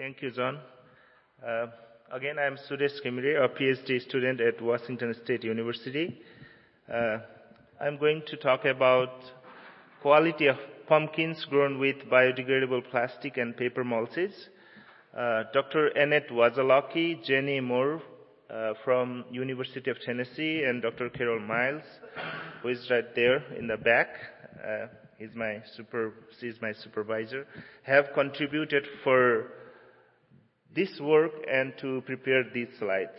Thank you, John. Uh, Again, I am Suresh Khemire, a PhD student at Washington State University. I'm going to talk about quality of pumpkins grown with biodegradable plastic and paper mulches. Dr. Annette Wazalaki, Jenny Moore from University of Tennessee, and Dr. Carol Miles, who is right there in the back, she is my supervisor, have contributed for this work and to prepare these slides.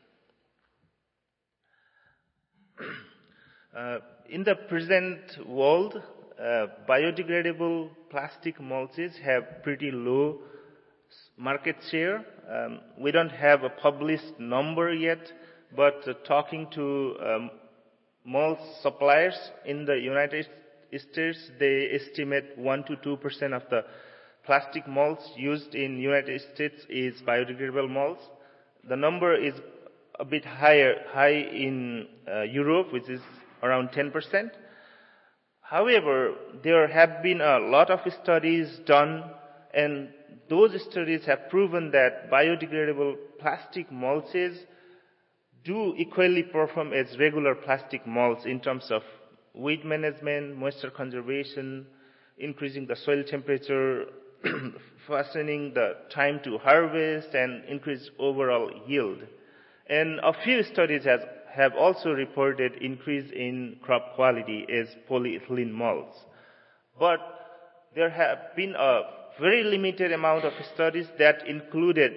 In the present world, biodegradable plastic mulches have pretty low market share. We don't have a published number yet, but talking to mulch suppliers in the United States, they estimate 1 to 2% of the plastic mulch used in United States is biodegradable mulch. The number is a bit high in Europe, which is around 10%. However, there have been a lot of studies done, and those studies have proven that biodegradable plastic mulches do equally perform as regular plastic mulch in terms of weed management, moisture conservation, increasing the soil temperature, fastening the time to harvest, and increase overall yield. And a few studies have also reported increase in crop quality as polyethylene mulch. But there have been a very limited amount of studies that included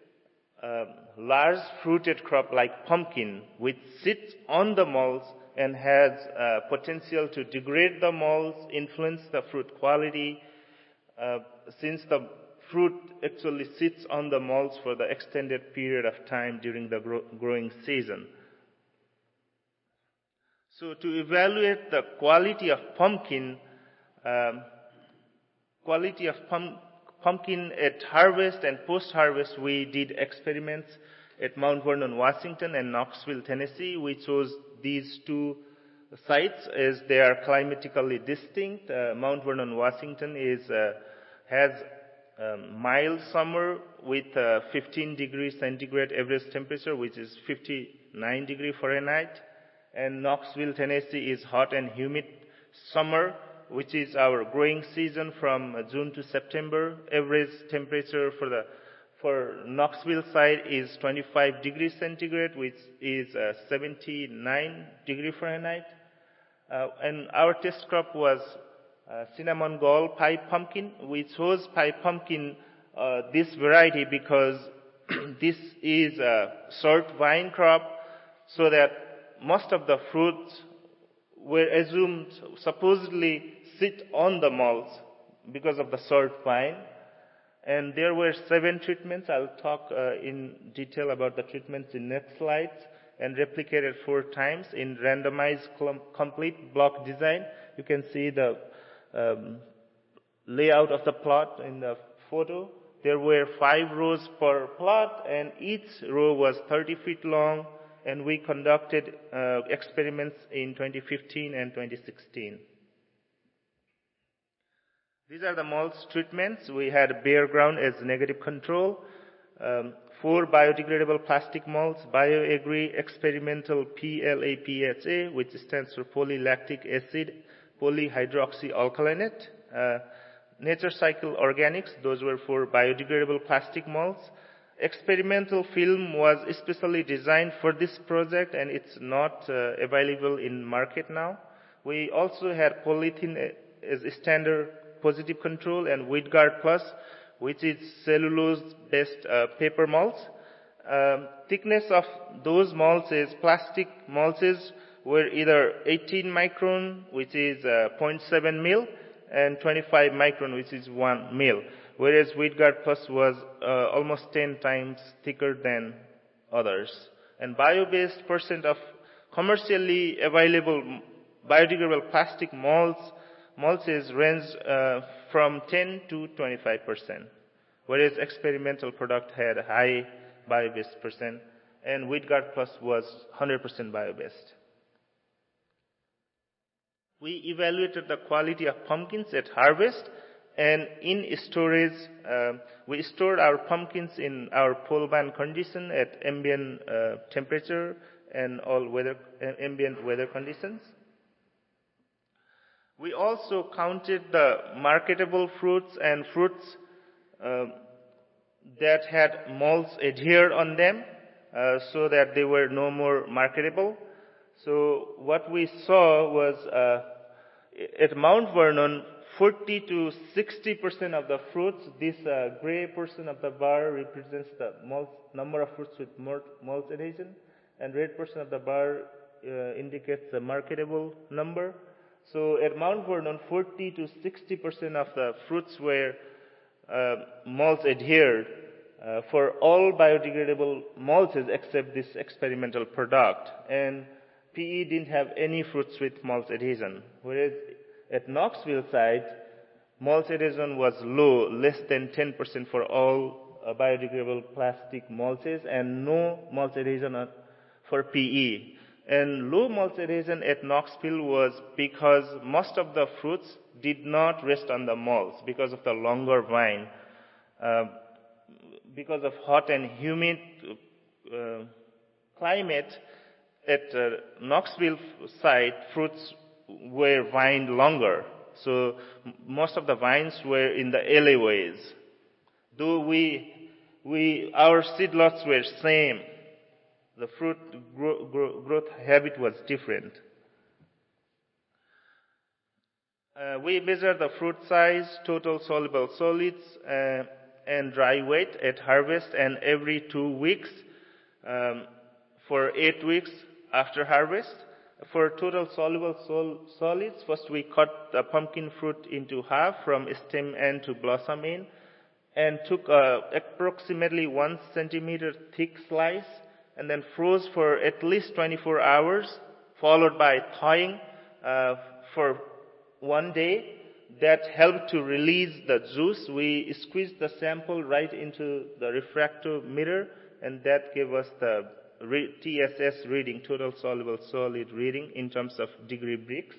large fruited crop like pumpkin, which sits on the mulch and has potential to degrade the mulch, influence the fruit quality, since the fruit actually sits on the mulch for the extended period of time during the growing season. So to evaluate the quality of pumpkin at harvest and post-harvest, we did experiments at Mount Vernon, Washington and Knoxville, Tennessee. We chose these two sites as they are climatically distinct. Mount Vernon, Washington has mild summer with 15 degrees centigrade average temperature, which is 59 degrees Fahrenheit. And Knoxville, Tennessee is hot and humid summer, which is our growing season from June to September. Average temperature for Knoxville side is 25 degrees centigrade, which is 79 degrees Fahrenheit. And our test crop was cinnamon gall pie pumpkin. We chose pie pumpkin, this variety, because this is a short vine crop, so that most of the fruits were assumed supposedly sit on the mulch because of the short vine. And there were 7 treatments. I'll talk in detail about the treatments in next slides, and replicated 4 times in randomized complete block design. You can see the layout of the plot in the photo. There were 5 rows per plot, and each row was 30 feet long, and we conducted experiments in 2015 and 2016. These are the mulch treatments. We had bare ground as negative control, 4 biodegradable plastic mulch, BioAgri experimental PLAPHA, which stands for polylactic acid polyhydroxyalkylate, Nature Cycle Organics, those were for biodegradable plastic mulch. Experimental film was especially designed for this project, and it's not available in market now. We also had polythene as standard positive control, and WeedGuard Plus, which is cellulose-based paper mulch. Thickness of those mulches, plastic mulches, were either 18 micron, which is 0.7 mil, and 25 micron, which is 1 mil, whereas WeedGuard Plus was almost 10 times thicker than others. And bio-based percent of commercially available biodegradable plastic mulches range from 10 to 25%, whereas experimental product had high bio-based percent, and WeedGuard Plus was 100% bio-based. We evaluated the quality of pumpkins at harvest And in storage, we stored our pumpkins in our pole barn condition at ambient temperature and all ambient weather conditions. We also counted the marketable fruits and fruits that had molds adhered on them so that they were no more marketable. So what we saw was at Mount Vernon, 40 to 60% of the fruits, this gray portion of the bar represents the number of fruits with mold adhesion, and red portion of the bar indicates the marketable number. So at Mount Vernon, 40 to 60% of the fruits were mold adhered for all biodegradable molds except this experimental product. And PE didn't have any fruits with mold adhesion, whereas at Knoxville site, mold adhesion was low, less than 10% for all biodegradable plastic molds, and no mold adhesion for PE. And low mold adhesion at Knoxville was because most of the fruits did not rest on the molds because of the longer vine. Because of hot and humid climate, at Knoxville site, fruits were vined longer. So most of the vines were in the alleyways. Though our seedlots were same, the fruit growth habit was different. We measured the fruit size, total soluble solids, and dry weight at harvest and every 2 weeks for 8 weeks after harvest. For total soluble solids, first we cut the pumpkin fruit into half from stem end to blossom end and took approximately 1 centimeter thick slice and then froze for at least 24 hours, followed by thawing for 1 day. That helped to release the juice. We squeezed the sample right into the refractometer, and that gave us the TSS reading, total soluble solid reading, in terms of degree Brix.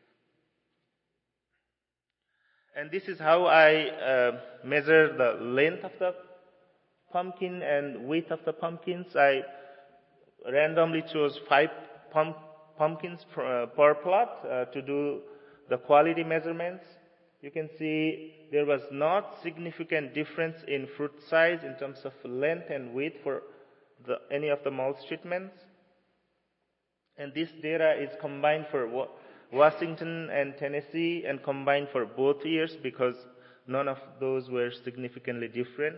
And this is how I measure the length of the pumpkin and width of the pumpkins. I randomly chose 5 pumpkins per plot to do the quality measurements. You can see there was not significant difference in fruit size in terms of length and width for any of the mold treatments. And this data is combined for Washington and Tennessee and combined for both years because none of those were significantly different.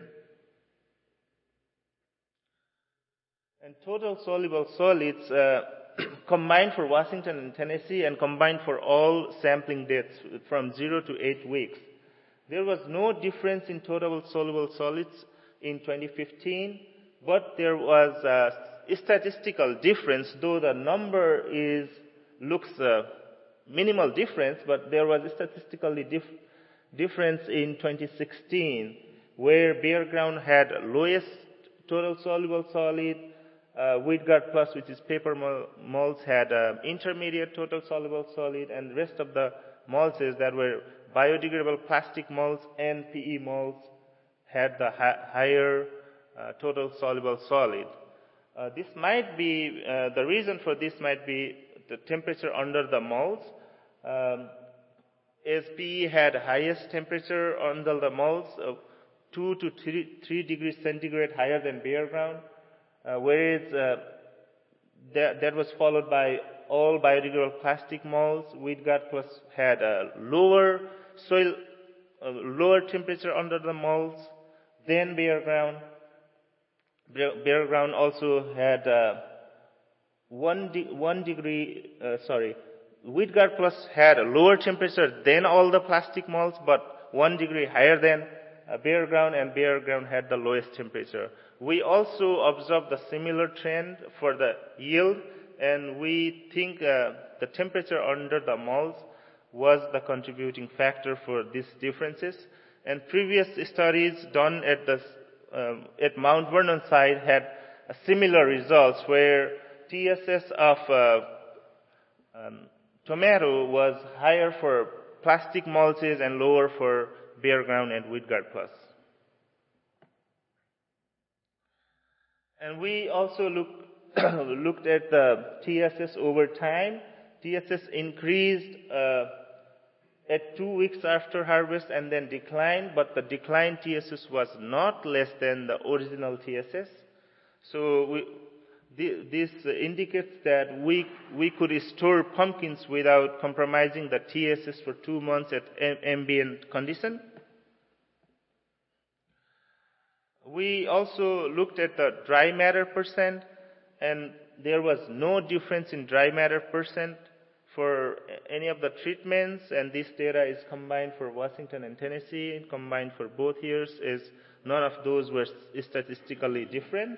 And total soluble solids combined for Washington and Tennessee and combined for all sampling dates from 0 to 8 weeks. There was no difference in total soluble solids in 2015, but there was a statistical difference, though the number looks minimal difference, but there was a statistical difference in 2016, where Bare Ground had lowest total soluble solid. Wheatguard Plus, which is paper molds, had intermediate total soluble solid, and the rest of the molds that were biodegradable plastic molds and PE molds had the higher total soluble solid. This might be, the reason for this might be the temperature under the molds. As PE had highest temperature under the molds of 2 to 3 degrees centigrade higher than Bare Ground, whereas that was followed by all biodegradable plastic molds. Wheatguard Plus had a lower temperature under the molds than Bare Ground. Bare Ground also had 1 degree. Wheatguard Plus had a lower temperature than all the plastic molds, but 1 degree higher than Bare Ground, and Bare Ground had the lowest temperature. We also observed the similar trend for the yield, and we think the temperature under the molds was the contributing factor for these differences. And previous studies done at Mount Vernon site had similar results, where TSS of tomato was higher for plastic molds and lower for bare ground and WeedGuard Plus. And we also looked at the TSS over time. TSS increased at 2 weeks after harvest and then declined, but the declined TSS was not less than the original TSS. So this indicates that we could store pumpkins without compromising the TSS for 2 months at ambient condition. We also looked at the dry matter percent, and there was no difference in dry matter percent for any of the treatments, and this data is combined for Washington and Tennessee, and combined for both years, is none of those were statistically different.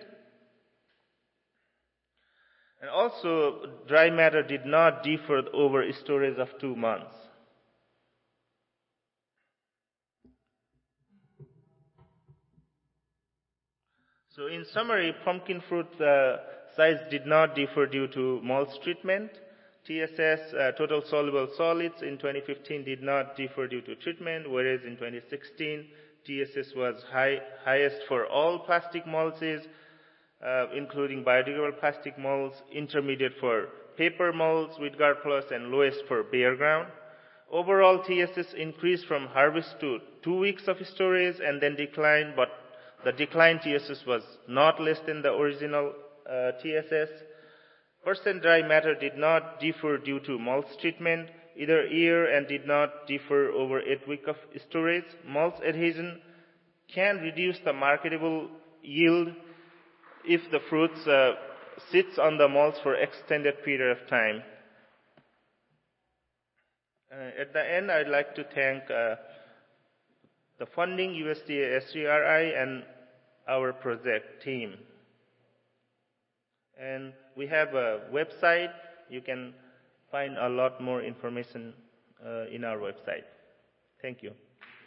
And also, dry matter did not differ over storage of 2 months. So in summary, pumpkin fruit size did not differ due to mulch treatment. TSS, total soluble solids, in 2015 did not differ due to treatment, whereas in 2016, TSS was highest for all plastic mulches, including biodegradable plastic mulch, intermediate for paper mulch, WeedGuard Plus, and lowest for bare ground. Overall, TSS increased from harvest to 2 weeks of storage and then declined, but the declined TSS was not less than the original TSS. Percent dry matter did not differ due to mulch treatment either year and did not differ over 8 weeks of storage. Mulch adhesion can reduce the marketable yield if the fruit sits on the mulch for extended period of time. At the end, I'd like to thank the funding, USDA SGRI, and our project team. And we have a website. You can find a lot more information in our website. Thank you.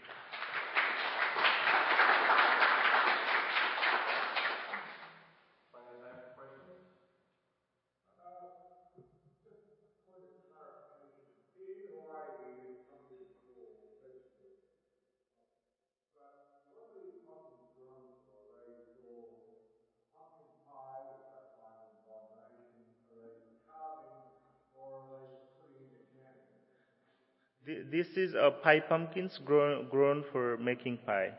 This is a pie pumpkins grown for making pie.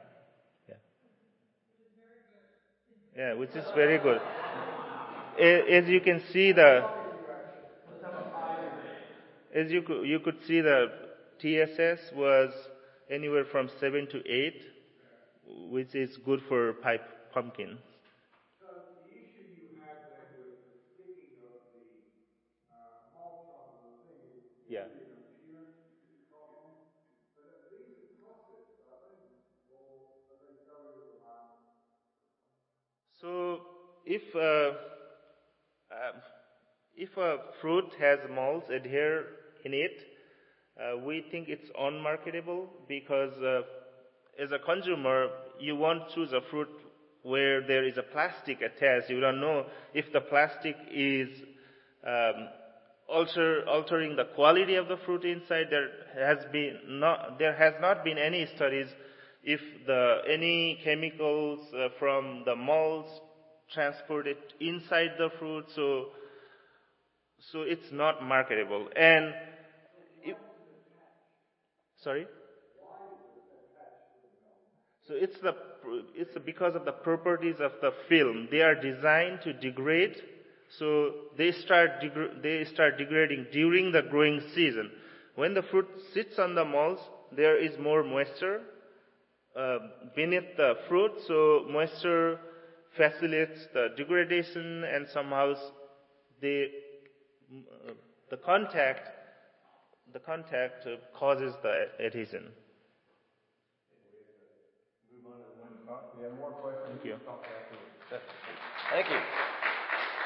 Yeah, which is very good. As you can see you could see the TSS was anywhere from 7 to 8, which is good for pie pumpkin. So the issue you have then with the sticking of the mulch onto the thing is really an appearance problem. But these are processed, are they? Or they go into the market? So if a fruit has molds adhere in it, we think it's unmarketable because as a consumer, you won't choose a fruit where there is a plastic attached. You don't know if the plastic is altering the quality of the fruit inside. There has not been any studies if any chemicals from the molds transported inside the fruit, so it's not marketable. And sorry. So it's because of the properties of the film. They are designed to degrade, so they start degrading during the growing season. When the fruit sits on the molds, there is more moisture beneath the fruit, so moisture facilitates the degradation, and somehow the contact causes the adhesion. We have more questions. Thank you. Thank you.